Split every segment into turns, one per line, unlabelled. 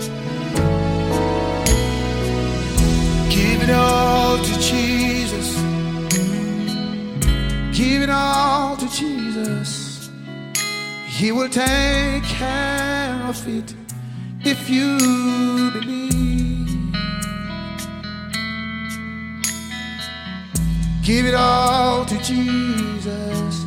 Give it all to Jesus. Give it all to Jesus. He will take care of it if you believe. Give it all to Jesus.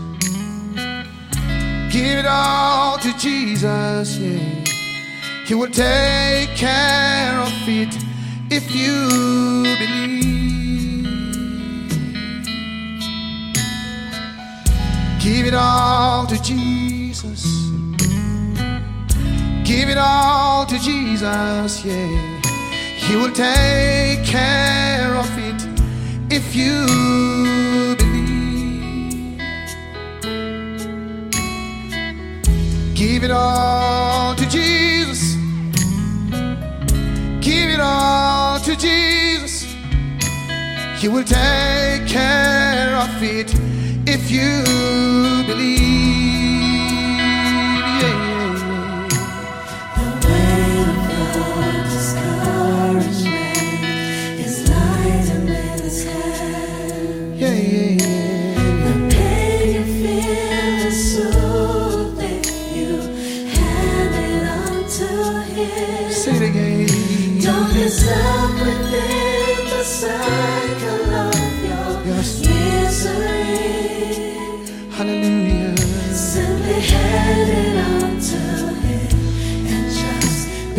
Give it all to Jesus, yeah. He will take care of it if you believe. Give it all to Jesus. Give it all to Jesus, yeah. He will take care of it if you believe. Give it all to Jesus. Give it all to Jesus. He will take care of it if you believe.
The weight of your discouragement is lightened in His hand.
Yeah, yeah, yeah.
The pain you feel is soothed if you hand it unto Him.
Say it again.
Don't get stuck within the cycle of your misery.
Hallelujah.
Simply hand it unto Him and just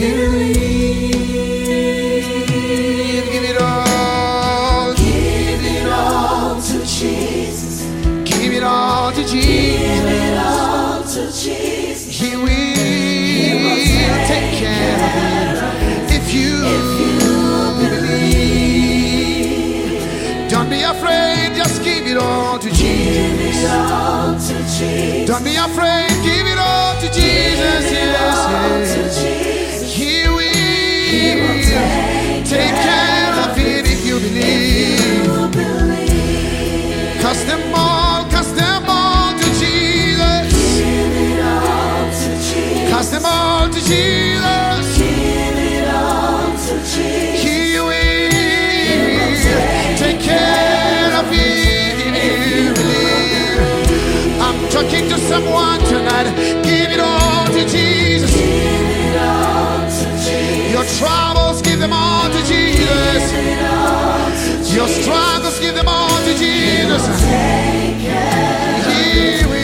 believe.
Give it all.
Give it all to Jesus.
Give it all to
Give
Jesus.
it all to Jesus.
He will take care of it if you believe. Don't be afraid, just give it all to
Give
Jesus.
it all to Jesus.
Don't be afraid, give it all to Jesus. Yes, yes. He will take care of it if you believe. Cast them all to Jesus.
Give it all to Jesus.
Cast them all to Jesus.
Give it all to Jesus.
He will take care of it if you believe. I'm talking to someone tonight. Give it all to Jesus.
Give it all to Jesus.
Your troubles, give them all to Jesus.
Give it all to Jesus.
Your struggles, give them all to Jesus.
Take care.
He will.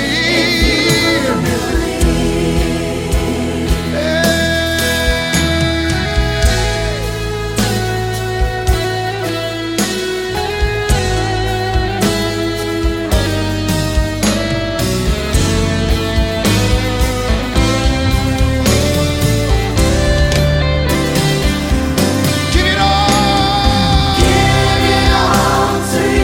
Give it all to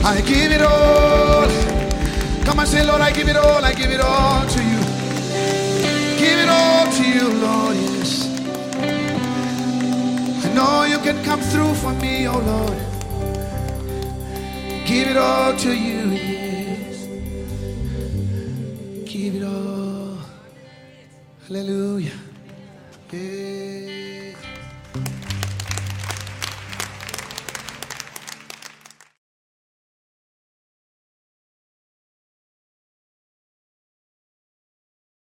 I give it all. Come and say, Lord, I give it all. I give it all to you. Give it all to you, Lord, yes. I know you can come through for me, oh Lord. Give it all to you,